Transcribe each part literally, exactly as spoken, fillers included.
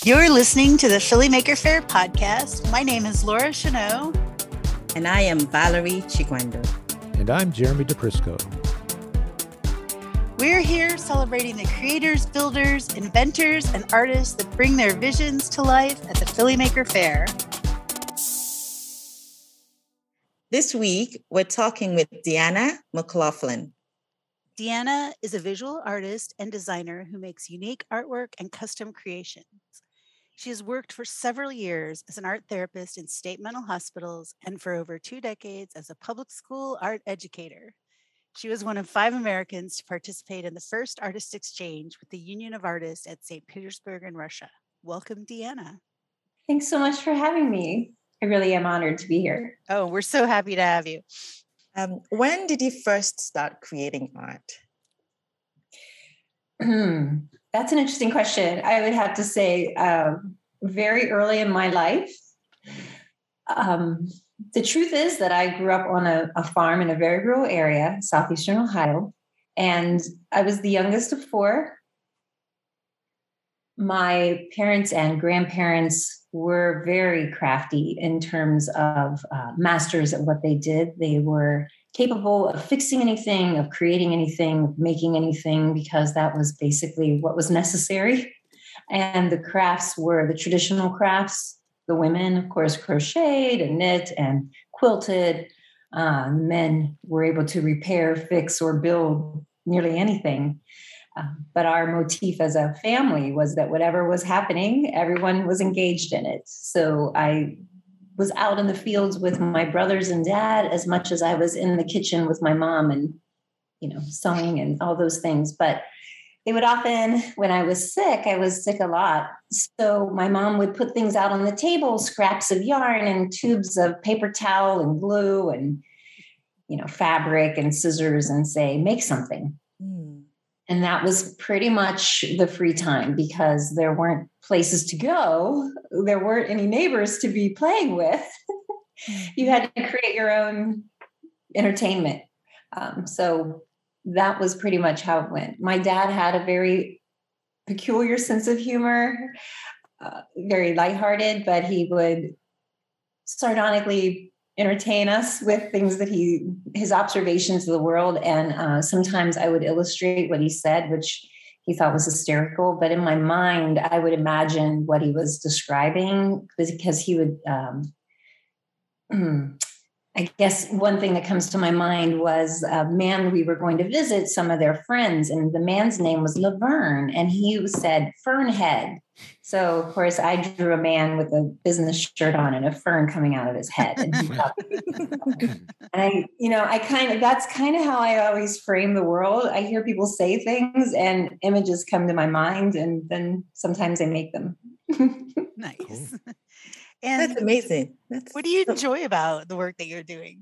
You're listening to the Philly Maker Faire podcast. My name is Laura Chanot. And I am Valerie Chiguendo. And I'm Jeremy DePrisco. We're here celebrating the creators, builders, inventors, and artists that bring their visions to life at the Philly Maker Faire. This week, we're talking with Deanna McLaughlin. Deanna is a visual artist and designer who makes unique artwork and custom creations. She has worked for several years as an art therapist in state mental hospitals and for over two decades as a public school art educator. She was one of five Americans to participate in the first artist exchange with the Union of Artists at Saint Petersburg in Russia. Welcome, Deanna. Thanks so much for having me. I really am honored to be here. Oh, we're so happy to have you. Um, when did you first start creating art? That's an interesting question. I would have to say um, very early in my life. Um, the truth is that I grew up on a, a farm in a very rural area, southeastern Ohio, and I was the youngest of four. My parents and grandparents were very crafty in terms of uh, masters at what they did. They were capable of fixing anything, of creating anything, of making anything, because that was basically what was necessary. And the crafts were the traditional crafts. The women, of course, crocheted and knit and quilted. Uh, men were able to repair, fix, or build nearly anything. Uh, but our motif as a family was that whatever was happening, everyone was engaged in it. So I was out in the fields with my brothers and dad as much as I was in the kitchen with my mom and, you know, sewing and all those things. But they would often, when I was sick, I was sick a lot. So my mom would put things out on the table, scraps of yarn and tubes of paper towel and glue and, you know, fabric and scissors and say, make something. Mm. And that was pretty much the free time because there weren't places to go. There weren't any neighbors to be playing with. You had to create your own entertainment. Um, so that was pretty much how it went. My dad had a very peculiar sense of humor, uh, very lighthearted, but he would sardonically entertain us with things that he, his observations of the world. And uh, sometimes I would illustrate what he said, which he thought was hysterical. But in my mind, I would imagine what he was describing because he would, um, I guess one thing that comes to my mind was a man we were going to visit some of their friends, and the man's name was Laverne, and he said Fernhead. So, of course, I drew a man with a business shirt on and a fern coming out of his head. And, and I, you know, I kind of, that's kind of how I always frame the world. I hear people say things and images come to my mind, and then sometimes I make them. Nice. Cool. And that's amazing. That's what do you enjoy about the work that you're doing?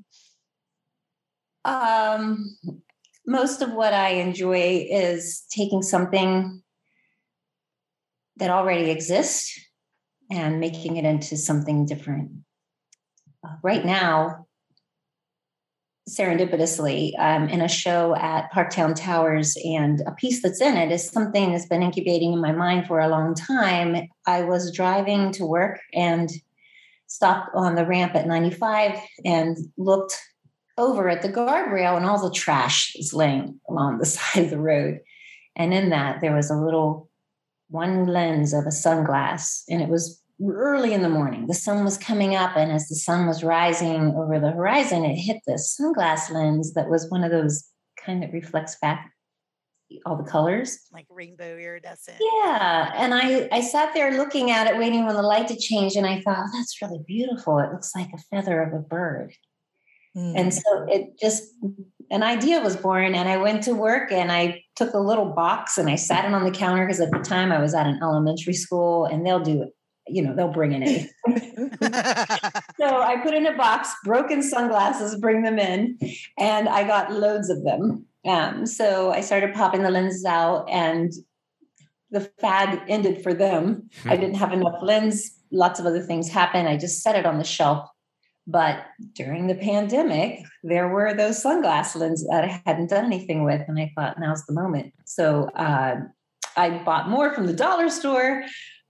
Um, most of what I enjoy is taking something that already exists and making it into something different. Uh, right now, serendipitously, I'm in a show at Parktown Towers, and a piece that's in it is something that's been incubating in my mind for a long time. I was driving to work and stopped on the ramp at ninety-five and looked over at the guardrail, and all the trash is laying along the side of the road. And in that, there was a little one lens of a sunglass, and it was early in the morning. The sun was coming up, and as the sun was rising over the horizon, it hit the sunglass lens that was one of those kind that reflects back all the colors. Like rainbow iridescent. Yeah. And I, I sat there looking at it, waiting for the light to change, and I thought, oh, that's really beautiful. It looks like a feather of a bird. Mm. And so it just, an idea was born, and I went to work and I took a little box and I sat it on the counter because at the time I was at an elementary school, and they'll do it. You know, they'll bring in anything. So I put in a box, broken sunglasses, bring them in, and I got loads of them. Um, so I started popping the lenses out, and the fad ended for them. I didn't have enough lens. Lots of other things happened. I just set it on the shelf. But during the pandemic, there were those sunglass lenses that I hadn't done anything with. And I thought, now's the moment. So uh, I bought more from the dollar store,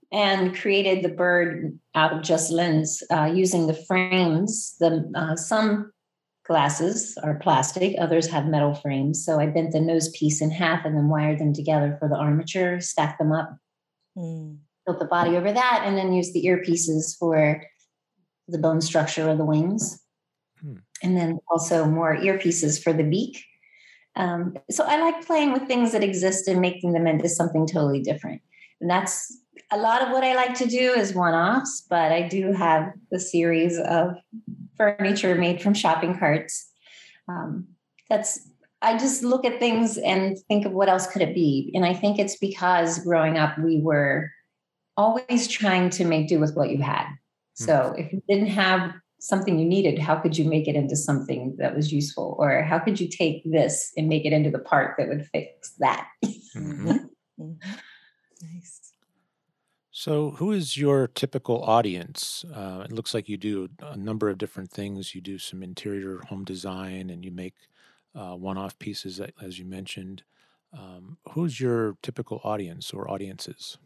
and created the bird out of just lens uh, using the frames. The uh, some glasses are plastic, others have metal frames. So I bent the nose piece in half and then wired them together for the armature, stacked them up, Mm. built the body over that, and then used the earpieces for the bone structure of the wings. Hmm. And then also more earpieces for the beak. Um, so I like playing with things that exist and making them into something totally different. And that's a lot of what I like to do is one-offs, but I do have a series of furniture made from shopping carts. Um, that's I just look at things and think of what else could it be. And I think it's because growing up, we were always trying to make do with what you had. So if you didn't have something you needed, how could you make it into something that was useful? Or how could you take this and make it into the part that would fix that? Mm-hmm. Mm-hmm. Nice. So, who is your typical audience? Uh, it looks like you do a number of different things. You do some interior home design, and you make uh, one-off pieces, that- as you mentioned. Um, who's your typical audience or audiences?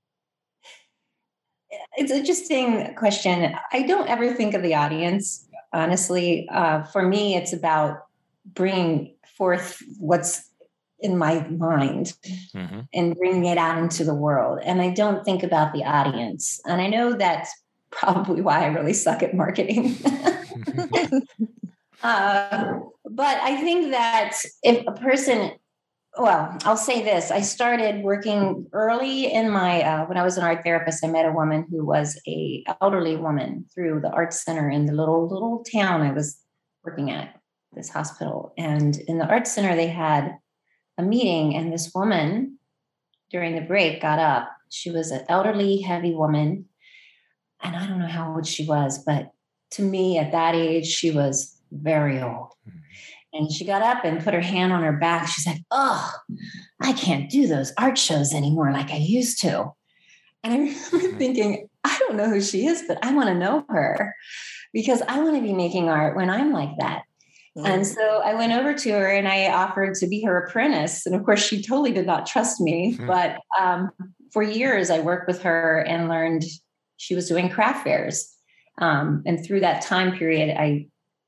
It's an interesting question. I don't ever think of the audience, honestly. Uh, for me, it's about bringing forth what's in my mind Mm-hmm. and bringing it out into the world. And I don't think about the audience. And I know that's probably why I really suck at marketing. uh, but I think that if a person, well, I'll say this. I started working early in my, uh, when I was an art therapist, I met a woman who was a elderly woman through the art center in the little, little town I was working at, this hospital. And in the art center, they had a meeting, and this woman during the break got up. She was an elderly, heavy woman. And I don't know how old she was, but to me at that age, she was very old. And she got up and put her hand on her back. She said, "Oh, I can't do those art shows anymore like I used to." And I remember thinking, I don't know who she is, but I want to know her because I want to be making art when I'm like that. Mm. And so I went over to her and I offered to be her apprentice. And of course, she totally did not trust me. Hmm. But um, for years, I worked with her and learned she was doing craft fairs. Um, and through that time period, I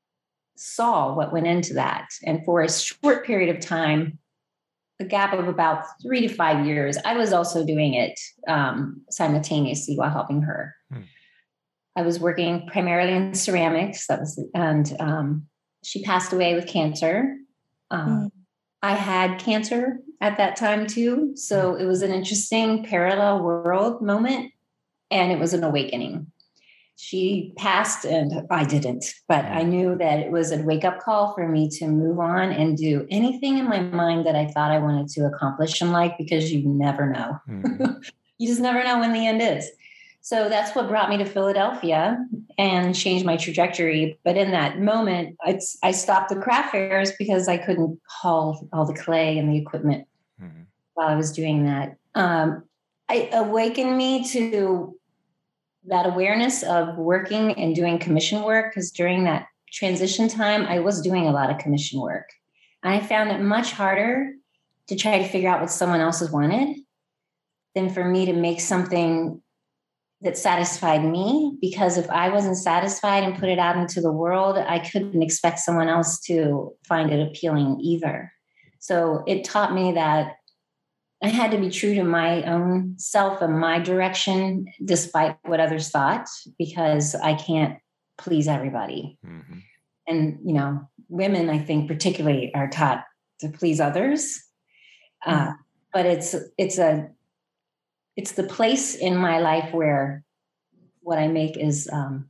saw what went into that. And for a short period of time, a gap of about three to five years, I was also doing it um, simultaneously while helping her. Hmm. I was working primarily in ceramics. That was, and um, she passed away with cancer. Uh, Mm. I had cancer at that time too. So it was an interesting parallel world moment, and it was an awakening. She passed and I didn't, but I knew that it was a wake up call for me to move on and do anything in my mind that I thought I wanted to accomplish in life, because you never know. Mm-hmm. You just never know when the end is. So that's what brought me to Philadelphia and changed my trajectory. But in that moment, I, I stopped the craft fairs because I couldn't haul all the clay and the equipment Mm-hmm. while I was doing that. Um, it awakened me to that awareness of working and doing commission work, because during that transition time, I was doing a lot of commission work. And I found it much harder to try to figure out what someone else wanted than for me to make something that satisfied me. Because if I wasn't satisfied and put it out into the world, I couldn't expect someone else to find it appealing either. So it taught me that I had to be true to my own self and my direction, despite what others thought, because I can't please everybody. Mm-hmm. And, you know, women, I think particularly, are taught to please others. Uh, Mm. but it's, it's a, it's the place in my life where what I make is, um,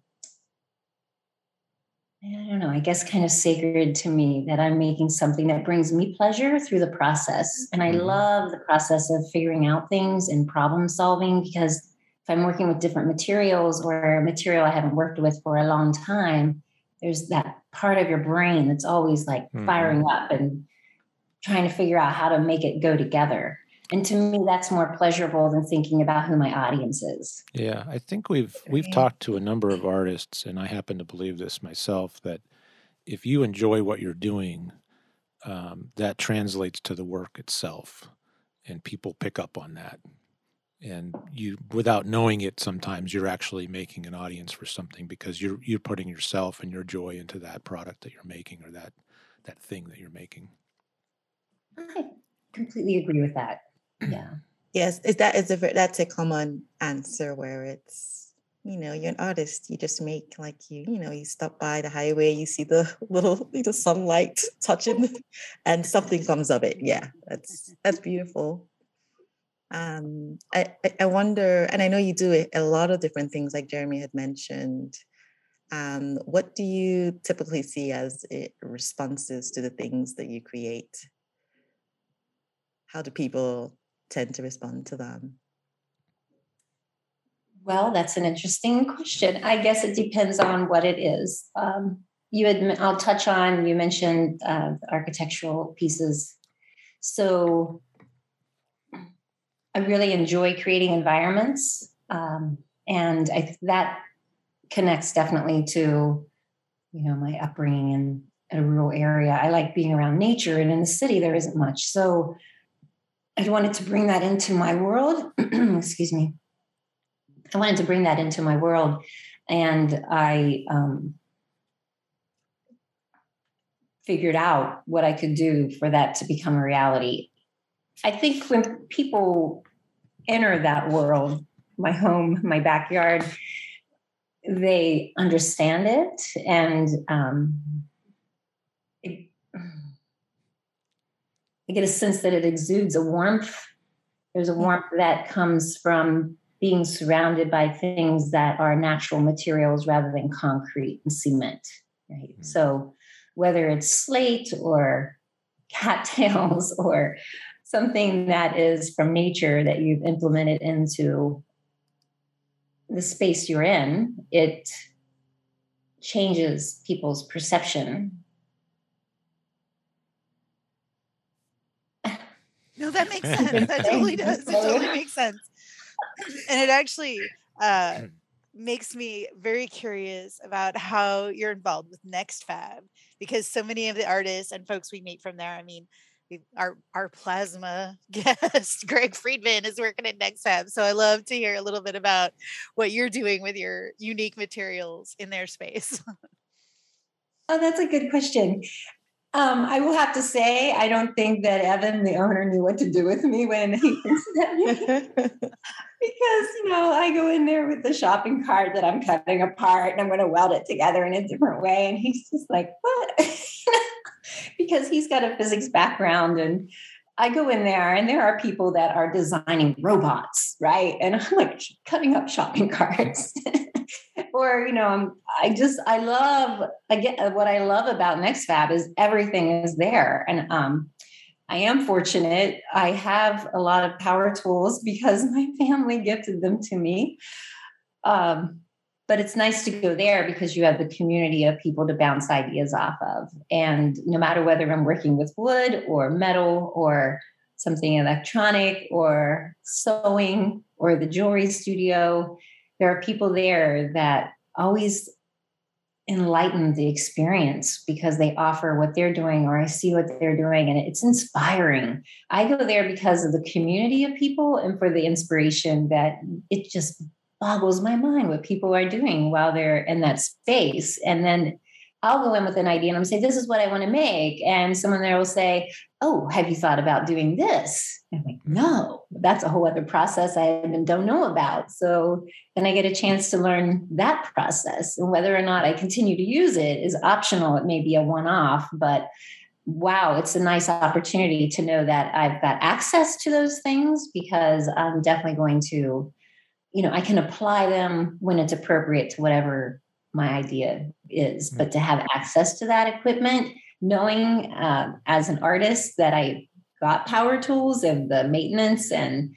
I don't know, I guess kind of sacred to me, that I'm making something that brings me pleasure through the process. And I Mhm. love the process of figuring out things and problem solving, because if I'm working with different materials or material I haven't worked with for a long time, there's that part of your brain that's always like Mhm. firing up and trying to figure out how to make it go together. And to me, that's more pleasurable than thinking about who my audience is. Yeah, I think we've we've Okay. talked to a number of artists, and I happen to believe this myself, that if you enjoy what you're doing, um, that translates to the work itself, and people pick up on that. and you, without knowing it, sometimes you're actually making an audience for something because you're you're putting yourself and your joy into that product that you're making, or that that thing that you're making. I completely agree with that. Yeah. Yes, is that is a ve- that's a common answer where it's, you know, you're an artist. You just make, like, you you know, you stop by the highway, you see the little little sunlight touching, and something comes of it. Yeah, that's that's beautiful. Um, I I I wonder, and I know you do a a lot of different things, like Jeremy had mentioned. Um, what do you typically see as eh, responses to the things that you create? How do people tend to respond to them? Well, that's an interesting question. I guess it depends on what it is. Um, you had, I'll touch on, you mentioned uh, architectural pieces. So I really enjoy creating environments. Um, and I, that connects definitely to, you know, my upbringing in a rural area. I like being around nature, and in the city, there isn't much. So I wanted to bring that into my world. Excuse me. I wanted to bring that into my world. And I um, figured out what I could do for that to become a reality. I think when people enter that world, my home, my backyard, they understand it. And um, it, I get a sense that it exudes a warmth. There's a warmth that comes from being surrounded by things that are natural materials rather than concrete and cement, right? Mm-hmm. So whether it's slate or cattails or something that is from nature that you've implemented into the space you're in, it changes people's perception. No, that makes sense. That totally does. It totally makes sense. And it actually uh, makes me very curious about how you're involved with NextFab, because so many of the artists and folks we meet from there, I mean, we, our our plasma guest, Greg Friedman, is working at NextFab. So I love to hear a little bit about what you're doing with your unique materials in their space. Oh, that's a good question. Um, I will have to say, I don't think that Evan, the owner, knew what to do with me when he presented me. Because, you know, I go in there with the shopping cart that I'm cutting apart and I'm going to weld it together in a different way. And he's just like, what? Because he's got a physics background. And I go in there and there are people that are designing robots, right? And I'm like cutting up shopping carts. Or, you know, I'm, I just, I love, I get what I love about NextFab is everything is there. And um, I am fortunate. I have a lot of power tools because my family gifted them to me. Um, but it's nice to go there because you have the community of people to bounce ideas off of. And no matter whether I'm working with wood or metal or something electronic or sewing or the jewelry studio, there are people there that always enlighten the experience because they offer what they're doing, or I see what they're doing, and it's inspiring. I go there because of the community of people and for the inspiration that it just boggles my mind what people are doing while they're in that space. And then I'll go in with an idea and I'm saying, this is what I want to make. And someone there will say, oh, have you thought about doing this? And I'm like, no, that's a whole other process I don't know about. So then I get a chance to learn that process, and whether or not I continue to use it is optional. It may be a one-off, but wow, it's a nice opportunity to know that I've got access to those things, because I'm definitely going to, you know, I can apply them when it's appropriate to whatever my idea is. But to have access to that equipment, knowing uh, as an artist that I got power tools and the maintenance and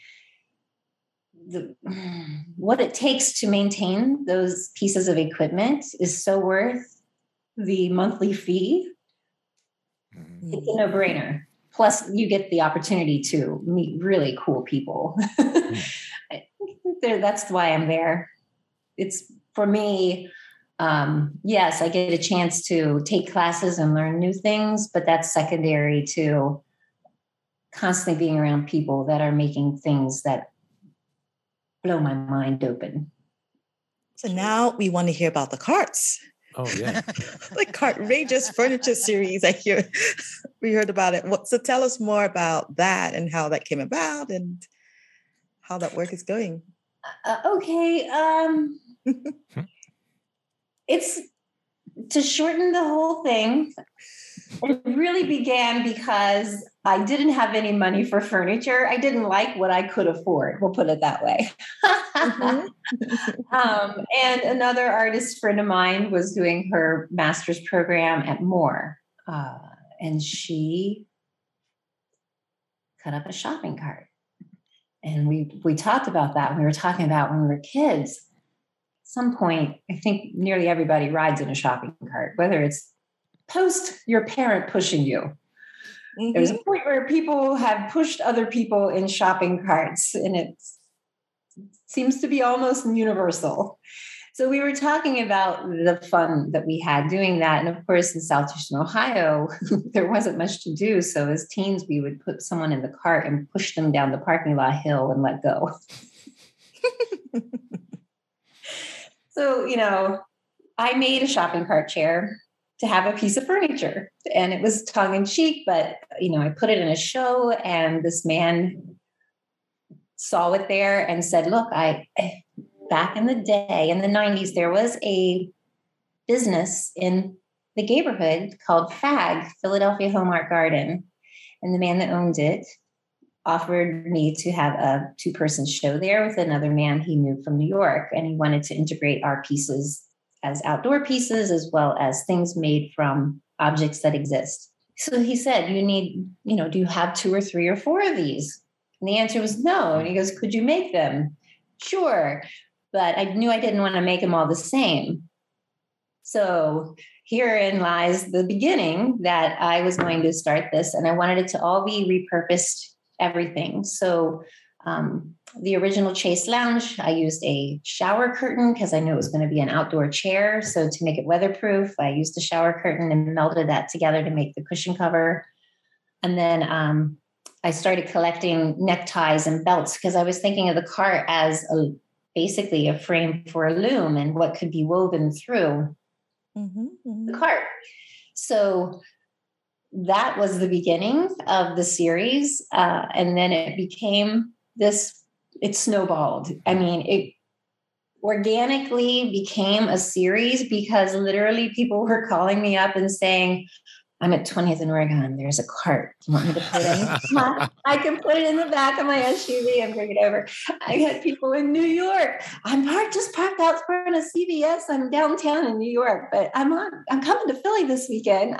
the, what it takes to maintain those pieces of equipment is so worth the monthly fee. Mm-hmm. It's a no-brainer. Plus, you get the opportunity to meet really cool people. I think that's why I'm there. It's, for me, um, yes, I get a chance to take classes and learn new things, but that's secondary to constantly being around people that are making things that blow my mind open. So now we want to hear about the carts. Oh, yeah. The Cartrageous Furniture series. I hear we heard about it. What, so tell us more about that and how that came about and how that work is going. Uh, okay. Um, it's to shorten the whole thing. It really began because I didn't have any money for furniture. I didn't like what I could afford. We'll put it that way. Mm-hmm. um, and another artist friend of mine was doing her master's program at Moore. Uh, and she cut up a shopping cart. And we we talked about that. We were talking about when we were kids. At some point, I think nearly everybody rides in a shopping cart, whether it's post your parent pushing you. Mm-hmm. There's a point where people have pushed other people in shopping carts, and it seems to be almost universal. So we were talking about the fun that we had doing that. And of course, in Southeastern Ohio, there wasn't much to do. So as teens, we would put someone in the cart and push them down the parking lot hill and let go. So, you know, I made a shopping cart chair to have a piece of furniture, and it was tongue in cheek, but, you know, I put it in a show, and this man saw it there and said, look, I, back in the day, in the nineties, there was a business in the neighborhood called F A G, Philadelphia Home Art Garden. And the man that owned it offered me to have a two-person show there with another man he knew from New York. And he wanted to integrate our pieces as outdoor pieces, as well as things made from objects that exist. So he said, you need, you know, do you have two or three or four of these? And the answer was no. And he goes, could you make them? Sure. But I knew I didn't want to make them all the same. So herein lies the beginning that I was going to start this, and I wanted it to all be repurposed everything. So um, the original Chase Lounge, I used a shower curtain because I knew it was going to be an outdoor chair. So to make it weatherproof, I used a shower curtain and melted that together to make the cushion cover. And then um, I started collecting neckties and belts because I was thinking of the cart as a basically a frame for a loom and what could be woven through mm-hmm, mm-hmm. the cart. So that was the beginning of the series. Uh, and then it became this, it snowballed. I mean, it organically became a series because literally people were calling me up and saying, I'm at twentieth and Oregon. There's a cart. Do you want me to put it in? I can put it in the back of my S U V and bring it over. I had people in New York. I'm parked, just parked out front of C V S. I'm downtown in New York, but I'm on. I'm coming to Philly this weekend.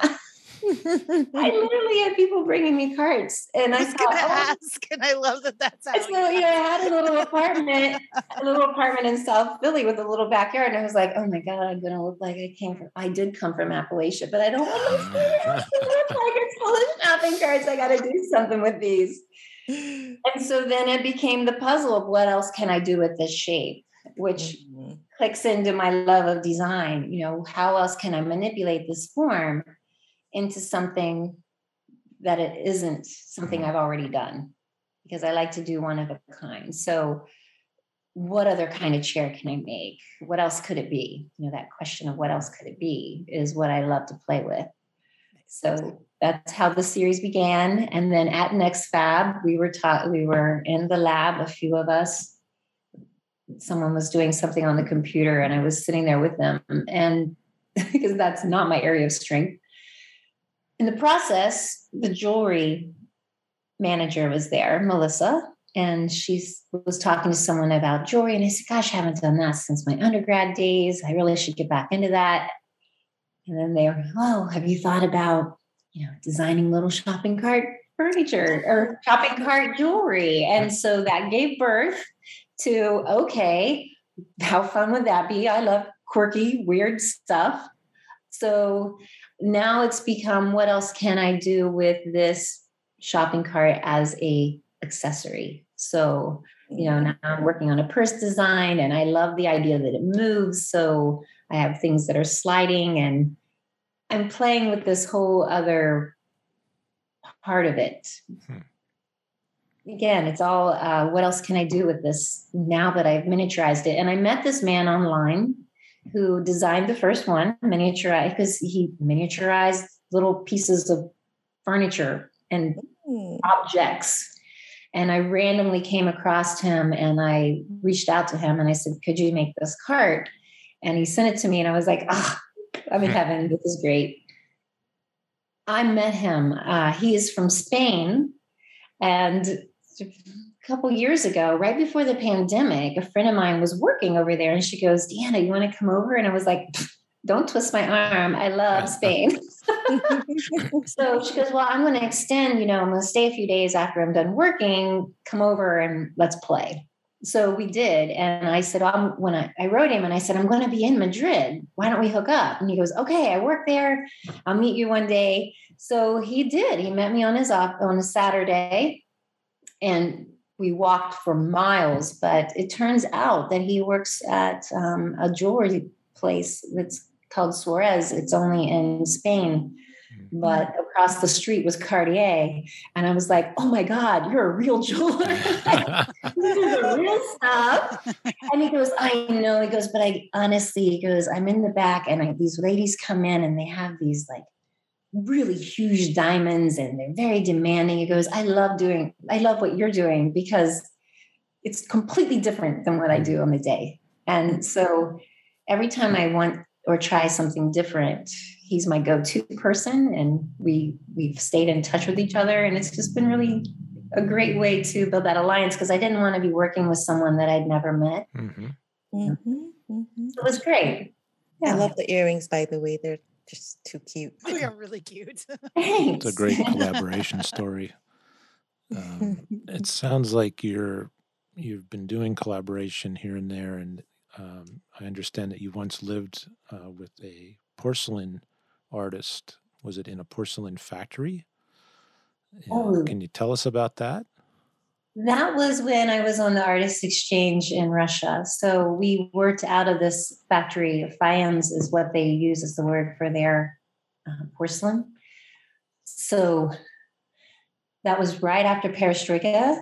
I literally had people bringing me carts, and I, I was thought, gonna oh, ask, and I love that. That's how. so you know, I had a little apartment, a little apartment in South Philly with a little backyard, and I was like, oh my god, I'm gonna look like I came from. I did come from Appalachia, but I don't want to look like it's full of shopping carts. I got to do something with these. And so then it became the puzzle of what else can I do with this shape, which mm-hmm. clicks into my love of design. You know, how else can I manipulate this form into something that it isn't something I've already done, because I like to do one of a kind. So what other kind of chair can I make? What else could it be? You know, that question of what else could it be is what I love to play with. So that's how the series began. And then at Next Fab, we were taught, we were in the lab, a few of us. Someone was doing something on the computer and I was sitting there with them, and because that's not my area of strength. In the process, the jewelry manager was there, Melissa, and she was talking to someone about jewelry. And I said, gosh, I haven't done that since my undergrad days. I really should get back into that. And then they were, oh, have you thought about, you know, designing little shopping cart furniture or shopping cart jewelry? And so that gave birth to, okay, how fun would that be? I love quirky, weird stuff. So now it's become, what else can I do with this shopping cart as a accessory? So, you know, now I'm working on a purse design, and I love the idea that it moves. So I have things that are sliding, and I'm playing with this whole other part of it. Hmm. again, it's all, uh, what else can I do with this now that I've miniaturized it? And I met this man online who designed the first one, miniaturized, because he miniaturized little pieces of furniture and mm. objects. And I randomly came across him and I reached out to him and I said, could you make this cart? And he sent it to me and I was like, oh, I'm in heaven. This is great. I met him. Uh, he is from Spain. And a couple years ago, right before the pandemic, a friend of mine was working over there and she goes, Deanna, you want to come over? And I was like, don't twist my arm. I love Spain. So she goes, well, I'm going to extend, you know, I'm going to stay a few days after I'm done working, come over and let's play. So we did. And I said, um, when I, I wrote him and I said, I'm going to be in Madrid. Why don't we hook up? And he goes, okay, I work there. I'll meet you one day. So he did. He met me on his off on a Saturday and we walked for miles, but it turns out that he works at um, a jewelry place that's called Suarez. It's only in Spain, but across the street was Cartier. And I was like, oh my God, you're a real jeweler. This is the real stuff. And he goes, I know. He goes, but I honestly, he goes, I'm in the back and I, these ladies come in and they have these like really huge diamonds and they're very demanding. He goes, I love doing, I love what you're doing because it's completely different than what I do on the day. And so every time I want or try something different, he's my go-to person. And we, we've stayed in touch with each other. And it's just been really a great way to build that alliance because I didn't want to be working with someone that I'd never met. Mm-hmm. Mm-hmm. Mm-hmm. It was great. Yeah. I love the earrings, by the way. They're just too cute. They are really cute. Thanks. It's a great collaboration story. Um, it sounds like you're, you've been doing collaboration here and there. And um, I understand that you once lived uh, with a porcelain artist. Was it in a porcelain factory? Oh. Can you tell us about that? That was when I was on the artist exchange in Russia. So we worked out of this factory. Faience is what they use as the word for their uh, porcelain. So that was right after Perestroika.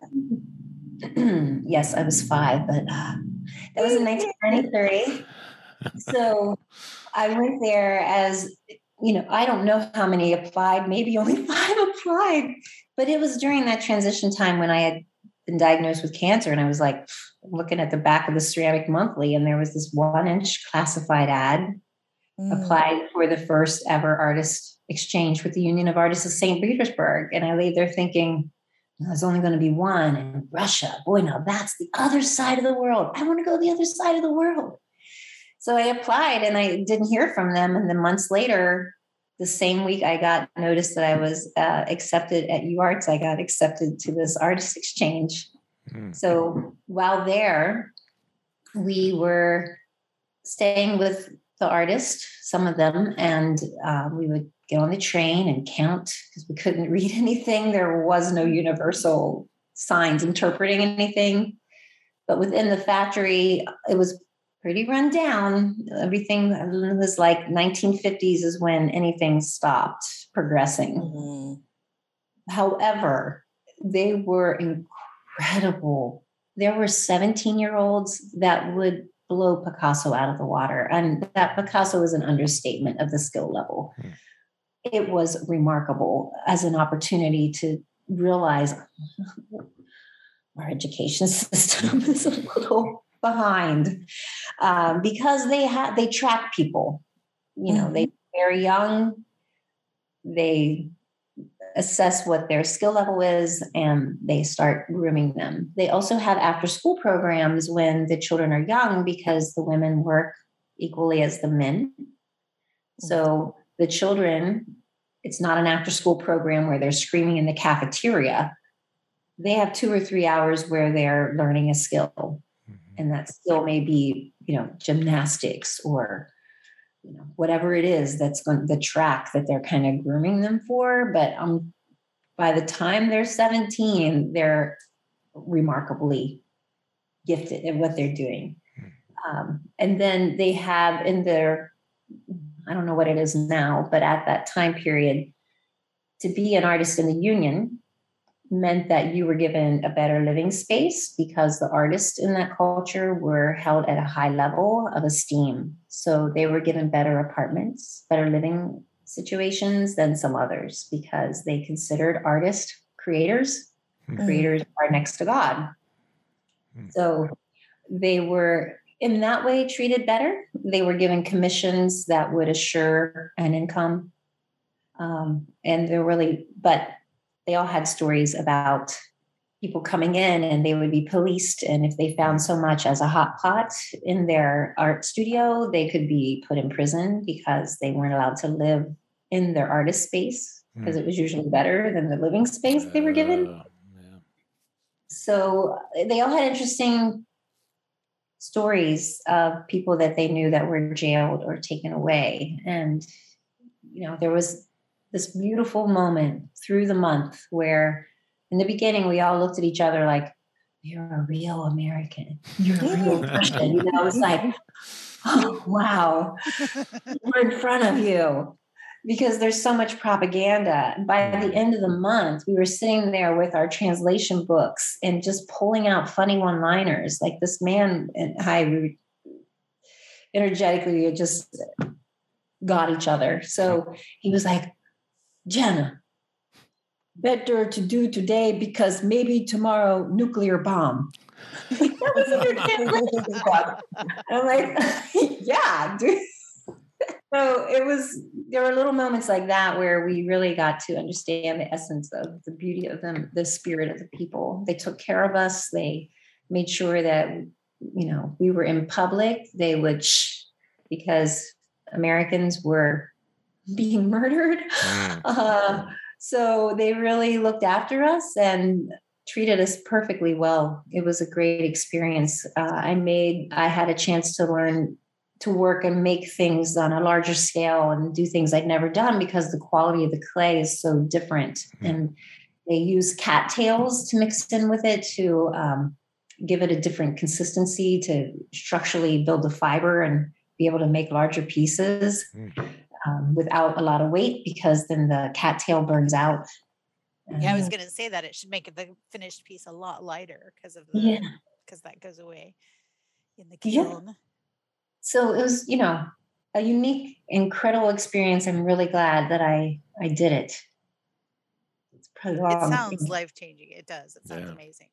Yes, I was five, but uh, that was in nineteen ninety-three. So I went there as, you know, I don't know how many applied, maybe only five applied, but it was during that transition time when I had been diagnosed with cancer. And I was like looking at the back of the Ceramic Monthly and there was this one inch classified ad mm. applied for the first ever artist exchange with the Union of Artists of Saint Petersburg. And I lay there thinking, there's only going to be one in Russia. Boy, now that's the other side of the world. I want to go to the other side of the world. So I applied and I didn't hear from them. And then months later, the same week I got notice that I was uh, accepted at UArts, I got accepted to this artist exchange. Mm. So while there, we were staying with the artist, some of them, and uh, we would get on the train and count because we couldn't read anything. There was no universal signs interpreting anything. But within the factory, it was pretty run down. Everything was like nineteen fifties is when anything stopped progressing. Mm-hmm. However, they were incredible. There were seventeen-year-olds that would blow Picasso out of the water. And that Picasso is an understatement of the skill level. Mm. It was remarkable as an opportunity to realize our education system is a little behind um, because they had they track people, you know, mm-hmm. They're very young, they assess what their skill level is and they start grooming them. They also have after school programs when the children are young because the women work equally as the men. Mm-hmm. So the children, it's not an after school program where they're screaming in the cafeteria. They have two or three hours where they're learning a skill. And that skill may be, you know, gymnastics or, you know, whatever it is that's going the track that they're kind of grooming them for. But um, by the time they're seventeen, they're remarkably gifted at what they're doing. Um, and then they have in their, I don't know what it is now, but at that time period, to be an artist in the union, meant that you were given a better living space because the artists in that culture were held at a high level of esteem. So they were given better apartments, better living situations than some others because they considered artists creators. Mm. Creators are next to God. Mm. So they were in that way treated better. They were given commissions that would assure an income. Um, and they're really, but they all had stories about people coming in and they would be policed. And if they found so much as a hot pot in their art studio, they could be put in prison because they weren't allowed to live in their artist space because Mm. it was usually better than the living space they were given. Uh, yeah. So they all had interesting stories of people that they knew that were jailed or taken away. And, you know, there was this beautiful moment through the month where in the beginning, we all looked at each other like, you're a real American. You're a real Russian. You know, it was like, oh, wow, we're in front of you. Because there's so much propaganda. And by the end of the month, we were sitting there with our translation books and just pulling out funny one-liners. Like this man and I, we energetically just got each other. So he was like, Jenna, better to do today because maybe tomorrow nuclear bomb. That was in your translation book. I'm like, yeah, dude. So it was, there were little moments like that where we really got to understand the essence of the beauty of them, the spirit of the people. They took care of us. They made sure that, you know, we were in public. They would shh, because Americans were being murdered. Mm. Uh, so they really looked after us and treated us perfectly well. It was a great experience. Uh, I made, I had a chance to learn to work and make things on a larger scale and do things I'd never done because the quality of the clay is so different. Mm. And they use cattails to mix in with it to um, give it a different consistency, to structurally build the fiber and be able to make larger pieces mm. um, without a lot of weight, because then the cattail burns out. Yeah, I was going to say that it should make the finished piece a lot lighter because of the, yeah, because that goes away in the kiln. Yeah. So it was, you know, a unique, incredible experience. I'm really glad that I, I did it. It's it sounds life-changing. It does. It sounds yeah. amazing.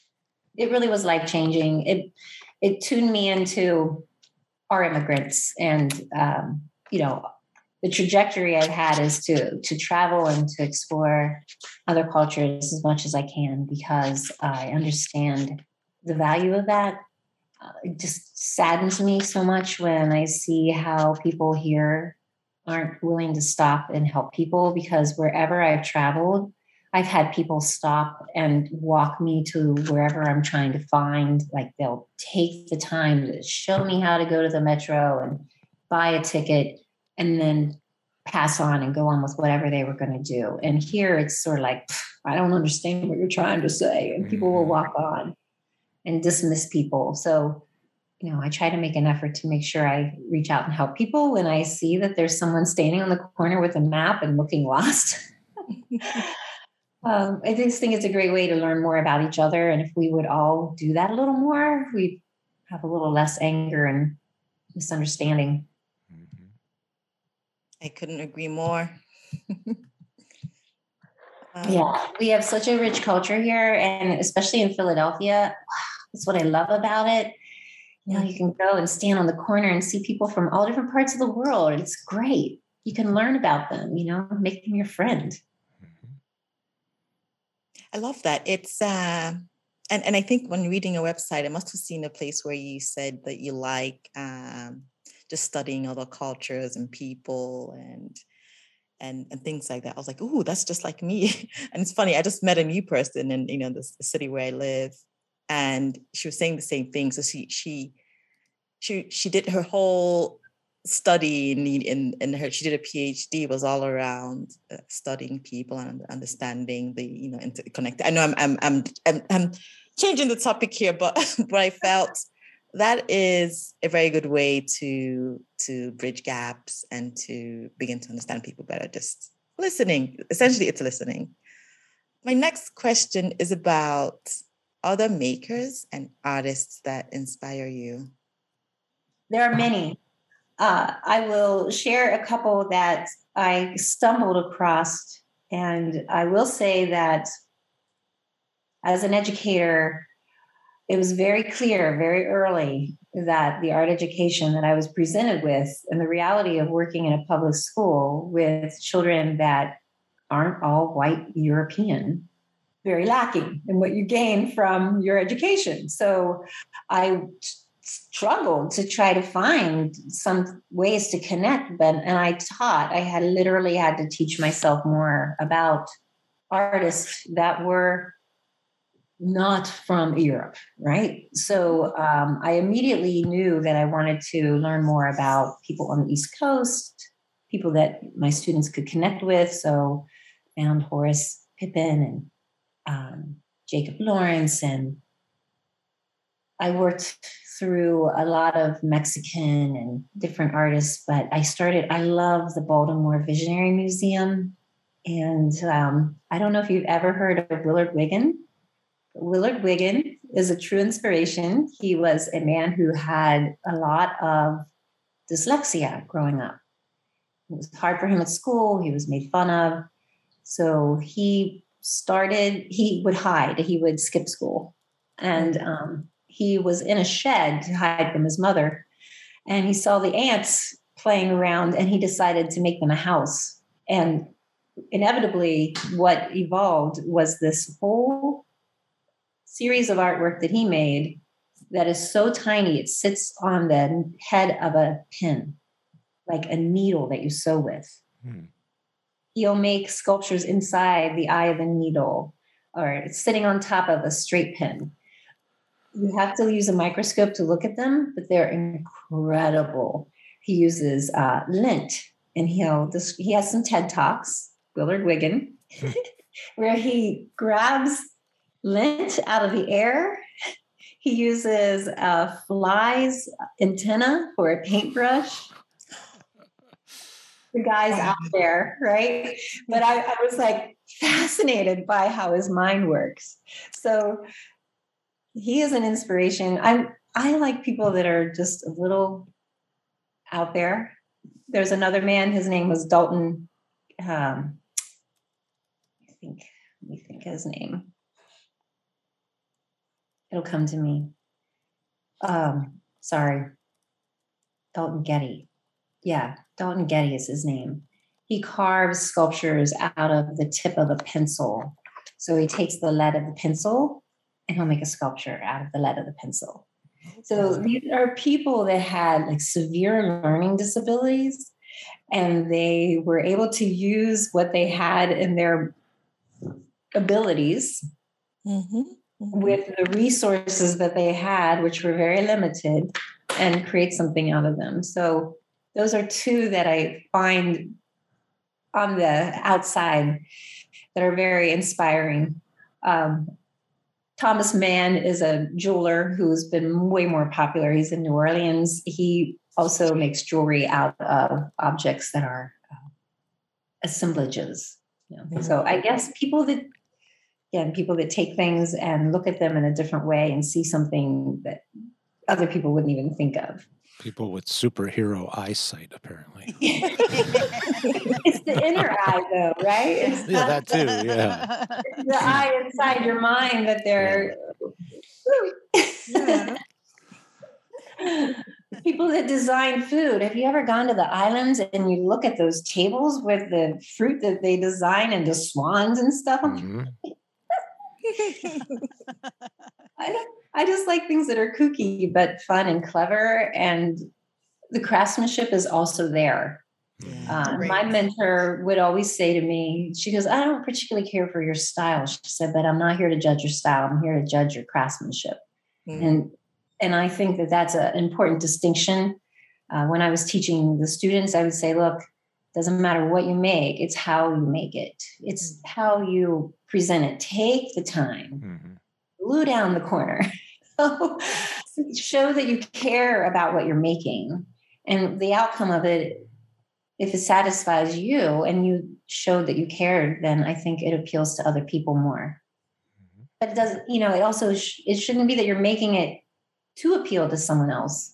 It really was life-changing. It, it tuned me into our immigrants and, um, you know, the trajectory I've had is to, to travel and to explore other cultures as much as I can, because I understand the value of that. Uh, it just saddens me so much when I see how people here aren't willing to stop and help people, because wherever I've traveled, I've had people stop and walk me to wherever I'm trying to find. Like they'll take the time to show me how to go to the metro and buy a ticket and then pass on and go on with whatever they were going to do. And here it's sort of like, I don't understand what you're trying to say. And people will walk on and dismiss people. So, you know, I try to make an effort to make sure I reach out and help people when I see that there's someone standing on the corner with a map and looking lost. um, I just think it's a great way to learn more about each other. And if we would all do that a little more, we'd have a little less anger and misunderstanding. I couldn't agree more. um, yeah, we have such a rich culture here, and especially in Philadelphia. That's what I love about it. You know, you can go and stand on the corner and see people from all different parts of the world. It's great. You can learn about them, you know, make them your friend. I love that. It's, uh, and, and I think when reading your website, I must have seen a place where you said that you like um, just studying other cultures and people and, and, and things like that. I was like, ooh, that's just like me. And it's funny, I just met a new person in, you know, the, the city where I live. And she was saying the same thing. So she she she she did her whole study in in, in her. She did a PhD, was all around uh, studying people and understanding the, you know, interconnected. I know I'm I'm I'm I'm, I'm changing the topic here, but but I felt that is a very good way to to bridge gaps and to begin to understand people better. Just listening. Essentially, it's listening. My next question is about other makers and artists that inspire you. There are many. Uh, I will share a couple that I stumbled across. And I will say that as an educator, it was very clear very early that the art education that I was presented with and the reality of working in a public school with children that aren't all white European, very lacking in what you gain from your education. So I struggled to try to find some ways to connect, but and I taught, I had literally had to teach myself more about artists that were not from Europe, right? So um, I immediately knew that I wanted to learn more about people on the East Coast, people that my students could connect with. So I found Horace Pippin and um, Jacob Lawrence, and I worked through a lot of Mexican and different artists, but I started, I love the Baltimore Visionary Museum. And um, I don't know if you've ever heard of Willard Wiggin. Willard Wiggin is a true inspiration. He was a man who had a lot of dyslexia growing up. It was hard for him at school. He was made fun of. So he started, he would hide. He would skip school. And um, he was in a shed to hide from his mother. And he saw the ants playing around and he decided to make them a house. And inevitably, what evolved was this whole series of artwork that he made that is so tiny, it sits on the head of a pin, like a needle that you sew with. Hmm. He'll make sculptures inside the eye of a needle, or it's sitting on top of a straight pin. You have to use a microscope to look at them, but they're incredible. He uses uh, lint, and he'll this, he has some TED Talks, Willard Wiggin, where he grabs lint out of the air. He uses a fly's antenna for a paintbrush. The guy's out there, right? But I, I was like fascinated by how his mind works. So he is an inspiration. I I like people that are just a little out there. There's another man. His name was Dalton. Um, I think. Let me think of his name. It'll come to me. Um, sorry. Dalton Getty. Yeah, Dalton Getty is his name. He carves sculptures out of the tip of a pencil. So he takes the lead of the pencil and he'll make a sculpture out of the lead of the pencil. So these are people that had like severe learning disabilities, and they were able to use what they had in their abilities mm-hmm. with the resources that they had, which were very limited, and create something out of them. So those are two that I find on the outside that are very inspiring. Um, Thomas Mann is a jeweler who's been way more popular. He's in New Orleans. He also makes jewelry out of objects that are uh, assemblages. You know? Mm-hmm. So I guess people that, again, people that take things and look at them in a different way and see something that other people wouldn't even think of. People with superhero eyesight, apparently. It's the inner eye, though, right? It's yeah, that too, yeah. It's the eye inside your mind that they're... Yeah. People that design food. Have you ever gone to the islands and you look at those tables with the fruit that they design and the swans and stuff? Mm-hmm. I don't I just like things that are kooky, but fun and clever. And the craftsmanship is also there. Yeah, uh, my mentor would always say to me, she goes, I don't particularly care for your style. She said, but I'm not here to judge your style. I'm here to judge your craftsmanship. Mm-hmm. And, and I think that that's an important distinction. Uh, when I was teaching the students, I would say, look, doesn't matter what you make. It's how you make it. It's mm-hmm. how you present it. Take the time. Mm-hmm. Glue down the corner. Show that you care about what you're making. And the outcome of it if it satisfies you and you showed that you cared, then I think it appeals to other people more. Mm-hmm. But it doesn't, you know, it also, sh- it shouldn't be that you're making it to appeal to someone else.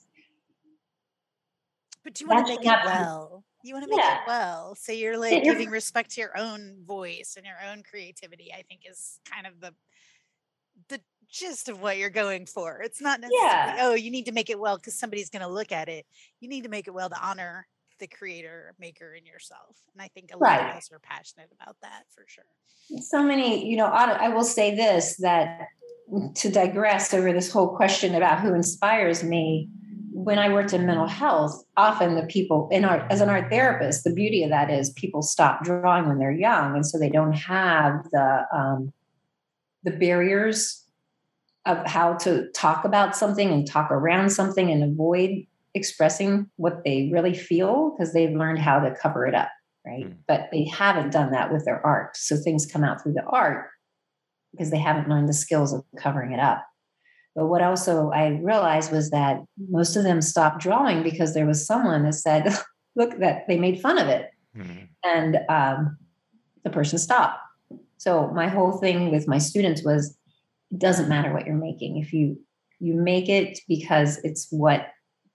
But you want to make it well. You want to make yeah. it well. So you're like you're, giving respect to your own voice and your own creativity, I think is kind of the the gist of what you're going for. It's not necessarily, yeah. oh, you need to make it well because somebody's going to look at it. You need to make it well to honor the creator, maker in yourself. And I think a lot right. of us are passionate about that for sure. So many, you know, I will say this, that to digress over this whole question about who inspires me, when I worked in mental health, often the people in art, as an art therapist, the beauty of that is people stop drawing when they're young. And so they don't have the, um, the barriers of how to talk about something and talk around something and avoid expressing what they really feel because they've learned how to cover it up, right? Mm. But they haven't done that with their art. So things come out through the art because they haven't learned the skills of covering it up. But what also I realized was that most of them stopped drawing because there was someone that said, look, that they made fun of it. Mm. And um, the person stopped. So my whole thing with my students was, it doesn't matter what you're making. If you you make it because it's what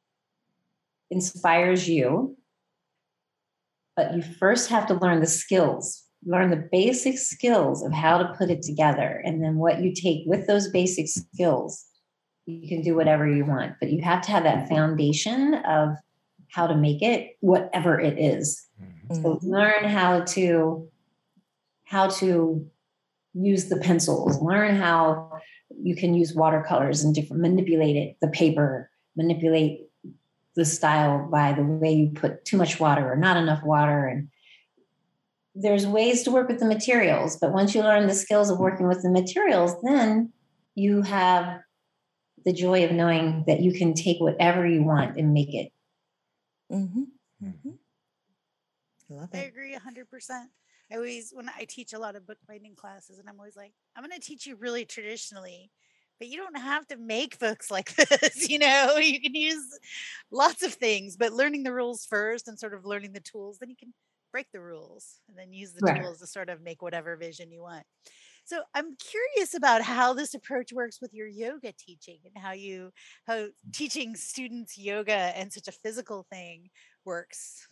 inspires you, but you first have to learn the skills, learn the basic skills of how to put it together. And then what you take with those basic skills, you can do whatever you want, but you have to have that foundation of how to make it, whatever it is. Mm-hmm. So learn how to, how to use the pencils, learn how you can use watercolors and different, manipulate it, the paper, manipulate the style by the way you put too much water or not enough water. And there's ways to work with the materials, but once you learn the skills of working with the materials, then you have the joy of knowing that you can take whatever you want and make it. Mm-hmm. Mm-hmm. I love it. I agree one hundred percent. I always, when I teach a lot of bookbinding classes, and I'm always like, I'm going to teach you really traditionally, but you don't have to make books like this. You know, you can use lots of things, but learning the rules first and sort of learning the tools, then you can break the rules and then use the right. tools to sort of make whatever vision you want. So I'm curious about how this approach works with your yoga teaching and how you, how teaching students yoga and such a physical thing works.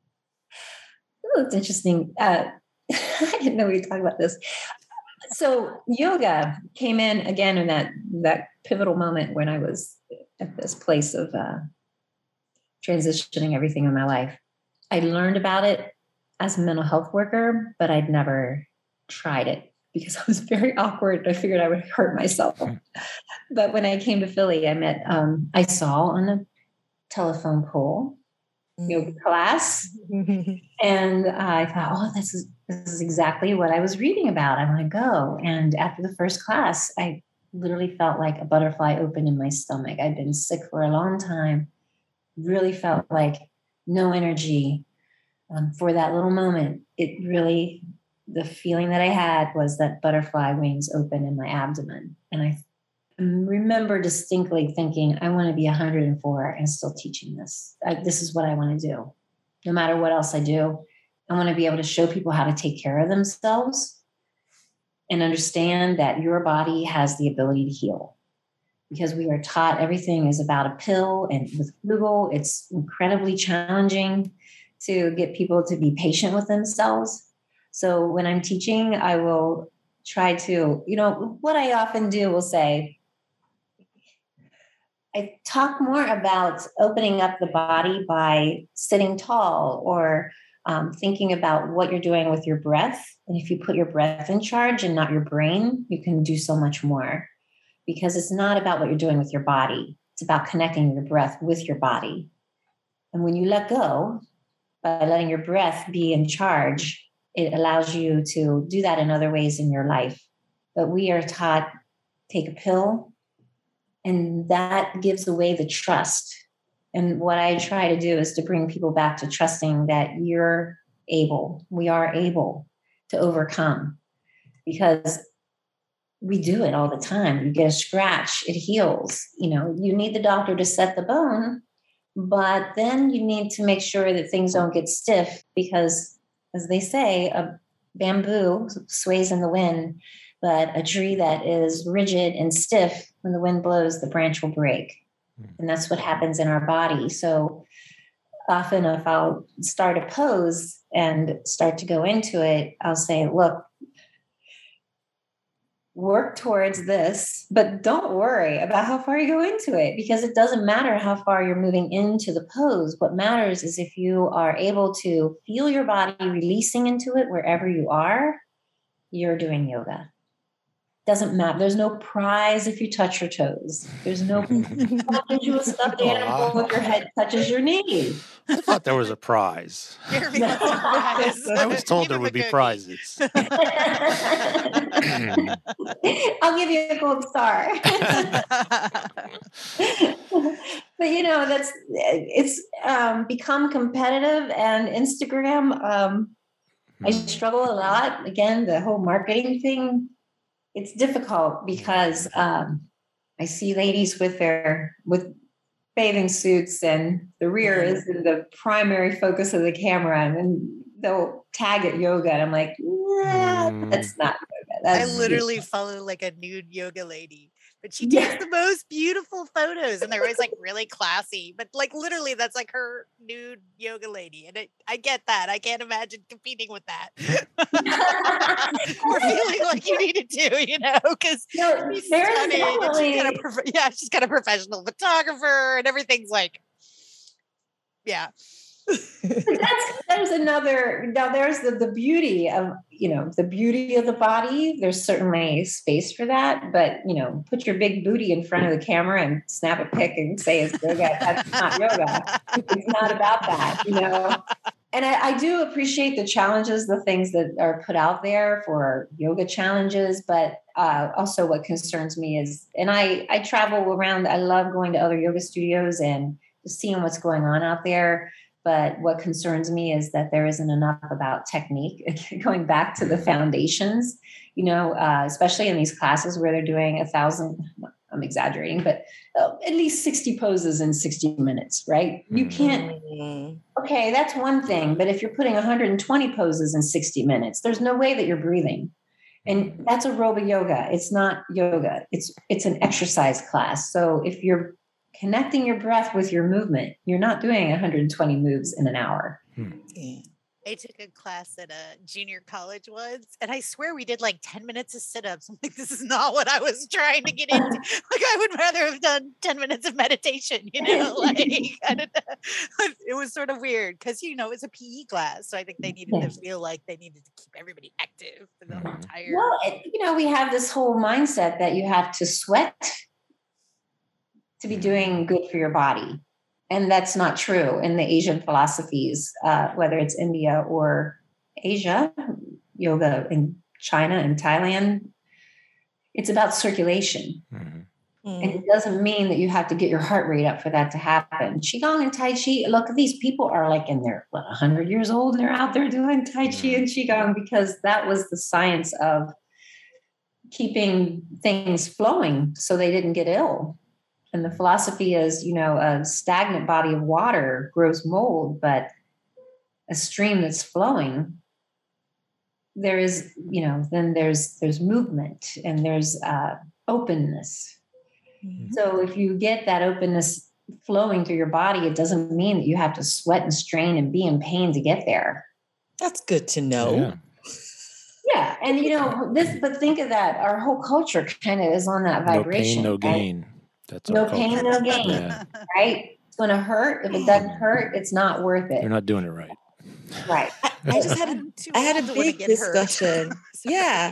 Oh, it's interesting. Uh, I didn't know we were talking about this. So yoga came in again in that, that pivotal moment when I was at this place of uh, transitioning everything in my life. I learned about it as a mental health worker, but I'd never tried it because I was very awkward. I figured I would hurt myself. But when I came to Philly, I met, um, I saw on a telephone pole yoga class. And uh, I thought, oh, this is, this is exactly what I was reading about. I want to go. And after the first class, I literally felt like a butterfly opened in my stomach. I'd been sick for a long time, really felt like no energy. Um, for that little moment, it really, the feeling that I had was that butterfly wings open in my abdomen. And I remember distinctly thinking, I want to be one hundred four and still teaching this. I, this is what I want to do. No matter what else I do, I want to be able to show people how to take care of themselves and understand that your body has the ability to heal. Because we are taught everything is about a pill, and with Google, it's incredibly challenging to get people to be patient with themselves. So when I'm teaching, I will try to, you know, what I often do will say, I talk more about opening up the body by sitting tall or um, thinking about what you're doing with your breath. And if you put your breath in charge and not your brain, you can do so much more, because it's not about what you're doing with your body. It's about connecting your breath with your body. And when you let go, by letting your breath be in charge, it allows you to do that in other ways in your life. But we are taught, take a pill, and that gives away the trust. And what I try to do is to bring people back to trusting that you're able, we are able to overcome, because we do it all the time. You get a scratch, it heals. You know, you need the doctor to set the bone, But then you need to make sure that things don't get stiff because, as they say, a bamboo sways in the wind, but a tree that is rigid and stiff, when the wind blows, the branch will break. And that's what happens in our body. So often if I'll start a pose and start to go into it, I'll say, look, work towards this, but don't worry about how far you go into it, because it doesn't matter how far you're moving into the pose. What matters is if you are able to feel your body releasing into it wherever you are, you're doing yoga. Doesn't matter. There's no prize if you touch your toes. There's no you a stuffed animal if your head touches your knee. I thought there was a prize. Jeremy wants a prize. I was told Give there him a would be cookie. prizes. I'll give you a gold star. But you know, that's it's um, become competitive, and Instagram. Um, I struggle a lot. Again, the whole marketing thing. It's difficult because um, I see ladies with their with bathing suits, and the rear is the primary focus of the camera, and then they'll tag it yoga, and I'm like, nah, Mm. that's not yoga. I That's literally follow like a nude yoga lady, but she Yeah. takes the most beautiful photos, and they're always like really classy. But like literally, that's like her nude yoga lady, and it, I get that. I can't imagine competing with that or feeling like you needed to, you know, because No, she's there is stunning, and she's got a definitely prof- yeah, she's got a professional photographer, and everything's like, yeah. that's there's another now there's the, the beauty of you know the beauty of the body. There's certainly space for that, but you know, put your big booty in front of the camera and snap a pic and say it's yoga. That's not yoga. It's not about that, you know. And I, I do appreciate the challenges, the things that are put out there for yoga challenges, but uh, also what concerns me is, and I I travel around. I love going to other yoga studios and just seeing what's going on out there. But what concerns me is that there isn't enough about technique, going back to the foundations, you know, uh, especially in these classes where they're doing a thousand, I'm exaggerating, but uh, at least sixty poses in sixty minutes, right? You can't, Mm. okay, that's one thing. But if you're putting one hundred twenty poses in sixty minutes, there's no way that you're breathing. And that's aerobic yoga. It's not yoga. It's it's an exercise class. So if you're connecting your breath with your movement, you're not doing one hundred twenty moves in an hour. Yeah. I took a class at a junior college once, and I swear we did like ten minutes of sit-ups. I'm like, this is not what I was trying to get into. Like, I would rather have done ten minutes of meditation, you know? Like, I don't know. It was sort of weird because, you know, it's a P E class. So I think they needed Yeah. to feel like they needed to keep everybody active for the whole Mhm. entire. Well, it, you know, we have this whole mindset that you have to sweat to be doing good for your body. And that's not true in the Asian philosophies, uh, whether it's India or Asia, yoga in China and Thailand. It's about circulation. Mhm. And Mm. it doesn't mean that you have to get your heart rate up for that to happen. Qigong and Tai Chi, look, these people are like in their, what, one hundred years old, and they're out there doing Tai Chi and Qigong because that was the science of keeping things flowing so they didn't get ill. And the philosophy is, you know, a stagnant body of water grows mold, but a stream that's flowing, there is, you know, then there's there's movement and there's uh, openness. Mm. So if you get that openness flowing through your body, it doesn't mean that you have to sweat and strain and be in pain to get there. That's good to know. Yeah. Yeah, and you know this, but think of that. Our whole culture kind of is on that No vibration. pain, no right? gain. That's No our pain, culture. no gain. Yeah. Right? It's going to hurt. If it doesn't hurt, it's not worth it. You're not doing it right. Right. I just had a I'm too I had a old to wanna big get hurt. discussion. Sorry. Yeah.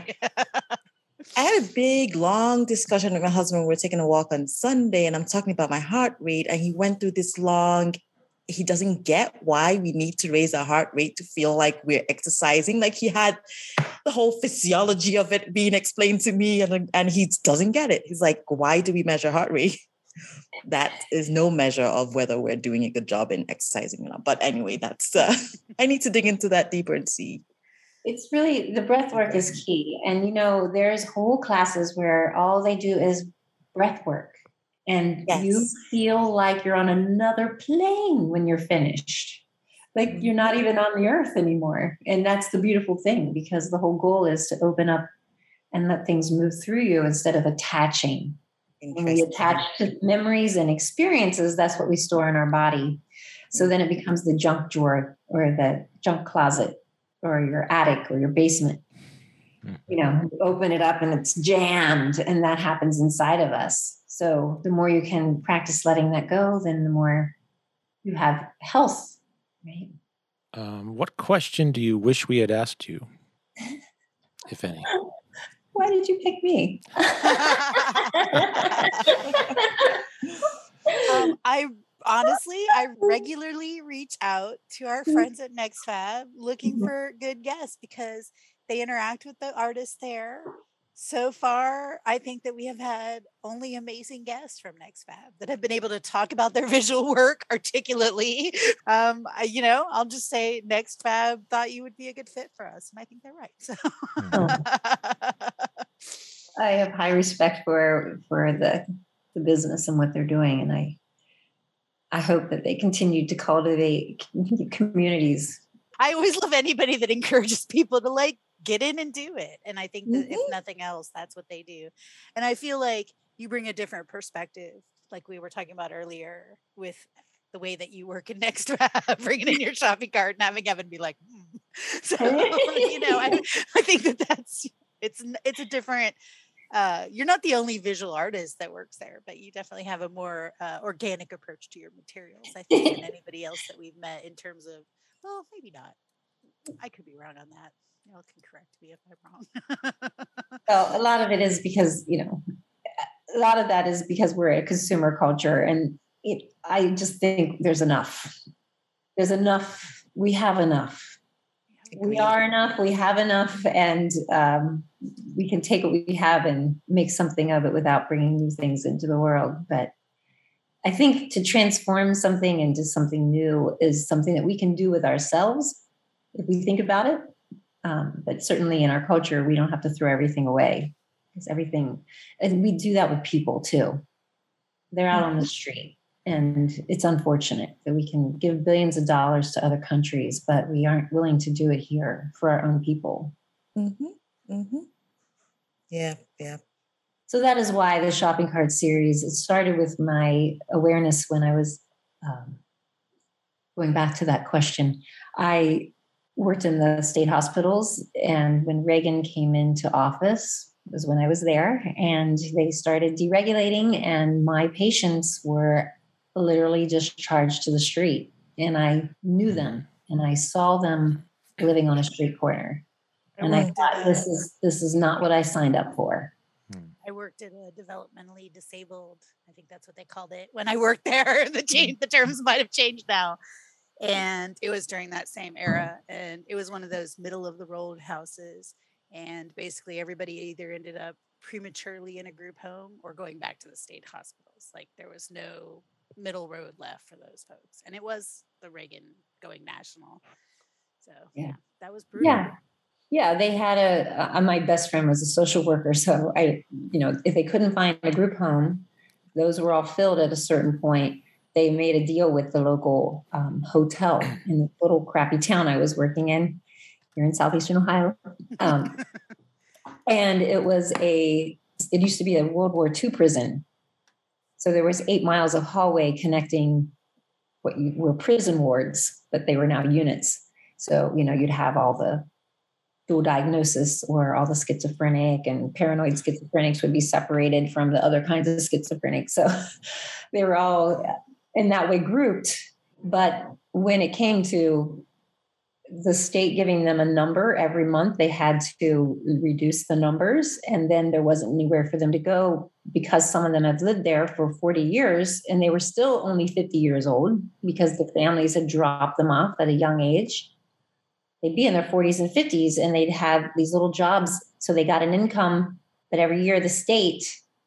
I had a big, long discussion with my husband. We were taking a walk on Sunday, and I'm talking about my heart rate. And he went through this long, he doesn't get why we need to raise our heart rate to feel like we're exercising. Like he had the whole physiology of it being explained to me, and, and he doesn't get it. He's like, why do we measure heart rate? That is no measure of whether we're doing a good job in exercising or not. But anyway, that's, uh, I need to dig into that deeper and see. It's really, the breath work is key. And, you know, there's whole classes where all they do is breath work. And you Yes. feel like you're on another plane when you're finished. Like you're not even on the earth anymore. And that's the beautiful thing, because the whole goal is to open up and let things move through you instead of attaching. When we attach to memories and experiences, that's what we store in our body. So then it becomes the junk drawer or the junk closet or your attic or your basement. You know, you open it up and it's jammed, and that happens inside of us. So the more you can practice letting that go, then the more you have health, right? Um, what question do you wish we had asked you, if any? Why did you pick me? um, I honestly, I regularly reach out to our friends at NextFab looking for good guests because they interact with the artists there. So far, I think that we have had only amazing guests from NextFab that have been able to talk about their visual work articulately. Um, I, you know, I'll just say NextFab thought you would be a good fit for us, and I think they're right. So. I have high respect for for the the business and what they're doing, and I I hope that they continue to cultivate communities. I always love anybody that encourages people to like get in and do it. And I think that mm-hmm. if nothing else, that's what they do. And I feel like you bring a different perspective, like we were talking about earlier, with the way that you work in NextFab, bringing in your shopping cart and having Evan be like, hmm. So, you know, I, I think that that's, it's, it's a different, uh, you're not the only visual artist that works there, but you definitely have a more uh, organic approach to your materials, I think, than anybody else that we've met in terms of, well, maybe not. I could be wrong on that. Y'all can correct me if I'm wrong. Well, a lot of it is because, you know, a lot of that is because we're a consumer culture, and it, I just think there's enough. There's enough. We have enough. We are enough. We have enough, and um, we can take what we have and make something of it without bringing new things into the world. But I think to transform something into something new is something that we can do with ourselves if we think about it. Um, but certainly in our culture, we don't have to throw everything away, because everything, and we do that with people too. They're out on the street, and it's unfortunate that we can give billions of dollars to other countries, but we aren't willing to do it here for our own people. Mm-hmm. Mm-hmm. Yeah, yeah. So that is why the shopping cart series, it started with my awareness when I was um, going back to that question. I worked in the state hospitals, and when Reagan came into office was when I was there, and they started deregulating, and my patients were literally discharged to the street, and I knew them, and I saw them living on a street corner, and I thought, this is this is not what I signed up for. I worked at a developmentally disabled, I think that's what they called it when I worked there. The change, the terms might have changed now. And it was during that same era. And it was one of those middle of the road houses. And basically everybody either ended up prematurely in a group home or going back to the state hospitals. Like there was no middle road left for those folks. And it was the Reagan going national. So yeah, that was brutal. Yeah. Yeah, they had a, uh, my best friend was a social worker. So I, you know, if they couldn't find a group home, those were all filled at a certain point. They made a deal with the local um, hotel in the little crappy town I was working in here in Southeastern Ohio. Um, and it was a, it used to be a World War Two prison. So there was eight miles of hallway connecting what you, were prison wards, but they were now units. So, you know, you'd have all the dual diagnosis, or all the schizophrenic and paranoid schizophrenics would be separated from the other kinds of schizophrenics. So they were all in that way grouped. But when it came to the state giving them a number every month, they had to reduce the numbers. And then there wasn't anywhere for them to go, because some of them had lived there for forty years and they were still only fifty years old, because the families had dropped them off at a young age. They'd be in their forties and fifties, and they'd have these little jobs. So they got an income, but every year the state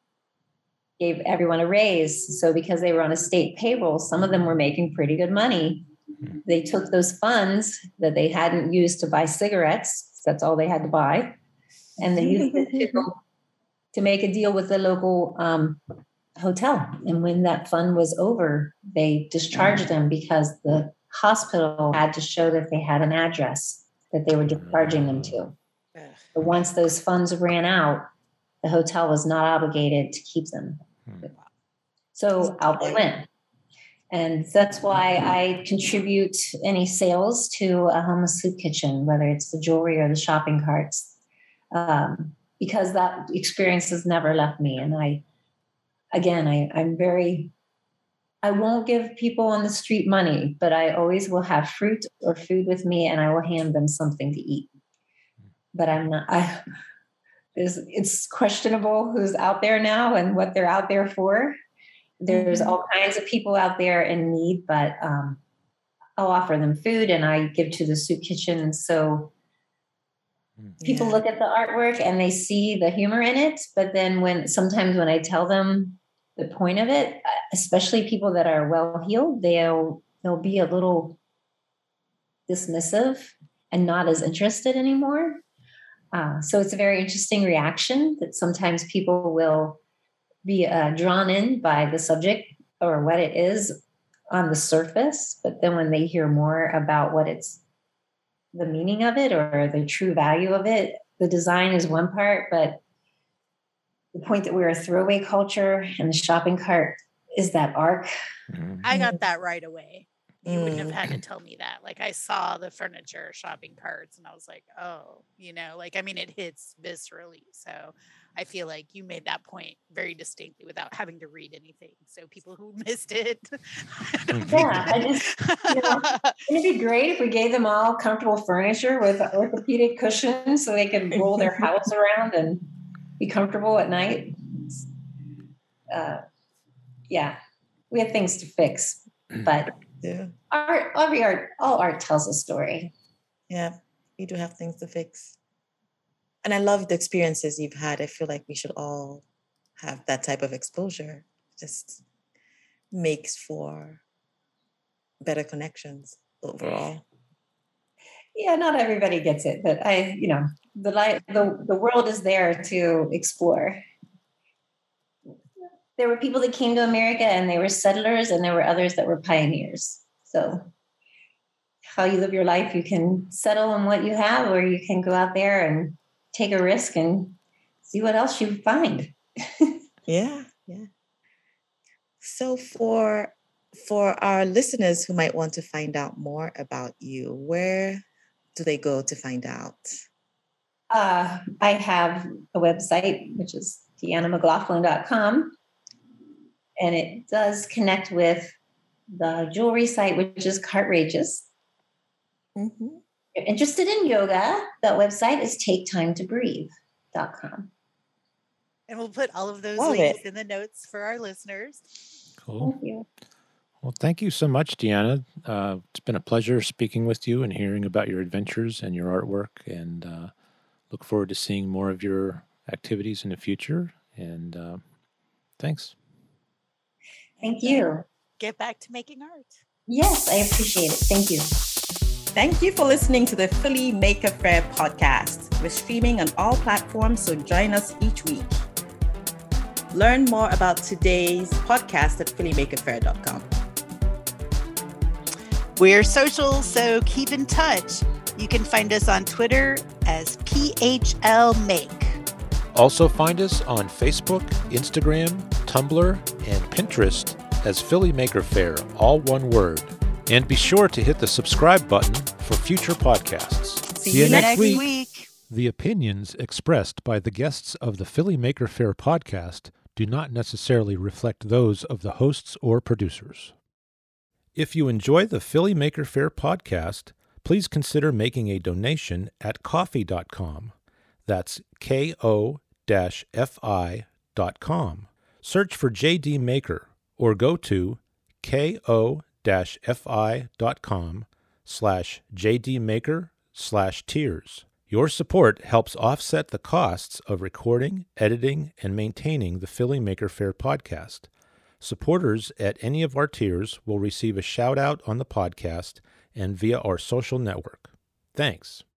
gave everyone a raise. So because they were on a state payroll, some of them were making pretty good money. They took those funds that they hadn't used to buy cigarettes. That's all they had to buy. And they used it to, to make a deal with the local um, hotel. And when that fund was over, they discharged them because the hospital had to show that they had an address that they were discharging them to. But once those funds ran out, the hotel was not obligated to keep them. So out they went. And that's why I contribute any sales to a homeless soup kitchen, whether it's the jewelry or the shopping carts, um, because that experience has never left me. And I, again, I, I'm very, I won't give people on the street money, but I always will have fruit or food with me, and I will hand them something to eat. But I'm not, I, it's, it's questionable who's out there now and what they're out there for. There's all kinds of people out there in need, but um, I'll offer them food and I give to the soup kitchen. And so people Yeah. look at the artwork and they see the humor in it. But then when sometimes when I tell them the point of it, especially people that are well-heeled, they'll they'll be a little dismissive and not as interested anymore. Uh, so it's a very interesting reaction that sometimes people will be uh, drawn in by the subject or what it is on the surface. But then when they hear more about what it's, the meaning of it or the true value of it, the design is one part, but the point that we're a throwaway culture and the shopping cart is that arc. I got that right away. You wouldn't have Mm. had to tell me that. Like I saw the furniture shopping carts and I was like, oh, you know, like, I mean, it hits viscerally. So I feel like you made that point very distinctly without having to read anything. So people who missed it. Yeah, I just, you know, it'd be great if we gave them all comfortable furniture with orthopedic cushions so they could roll their house around and be comfortable at night. Uh, yeah, we have things to fix, but Yeah. art, every art, all art tells a story. Yeah. We do have things to fix. And I love the experiences you've had. I feel like we should all have that type of exposure. Just makes for better connections overall. Yeah, not everybody gets it, but I, you know, the light, the the world is there to explore. There were people that came to America and they were settlers, and there were others that were pioneers. So, how you live your life, you can settle on what you have, or you can go out there and take a risk and see what else you find. Yeah, yeah. So for for our listeners who might want to find out more about you, where do they go to find out? Uh, I have a website, which is deanna mclaughlin dot com. And it does connect with the jewelry site, which is Cartrageous. Mm-hmm. If you're interested in yoga, that website is take time to breathe dot com. And we'll put all of those Love links it. in the notes for our listeners. Cool. Thank you. Well, thank you so much, Deanna. Uh, it's been a pleasure speaking with you and hearing about your adventures and your artwork, and uh, look forward to seeing more of your activities in the future. And uh, thanks. Thank you. Get back to making art. Yes, I appreciate it. Thank you. Thank you for listening to the Philly Maker Faire podcast. We're streaming on all platforms, so join us each week. Learn more about today's podcast at philly maker faire dot com. We're social, so keep in touch. You can find us on Twitter as P H L Make. Also find us on Facebook, Instagram, Tumblr, and Pinterest as Philly Maker Faire, all one word. And be sure to hit the subscribe button for future podcasts. See, See you you next, next week. week. The opinions expressed by the guests of the Philly Maker Faire podcast do not necessarily reflect those of the hosts or producers. If you enjoy the Philly Maker Faire podcast, please consider making a donation at ko-fi dot com. That's K O F I dot com. Search for J D Maker or go to ko f i dot com slash J D Maker slash tiers. Your support helps offset the costs of recording, editing, and maintaining the Philly Maker Faire podcast. Supporters at any of our tiers will receive a shout-out on the podcast and via our social network. Thanks.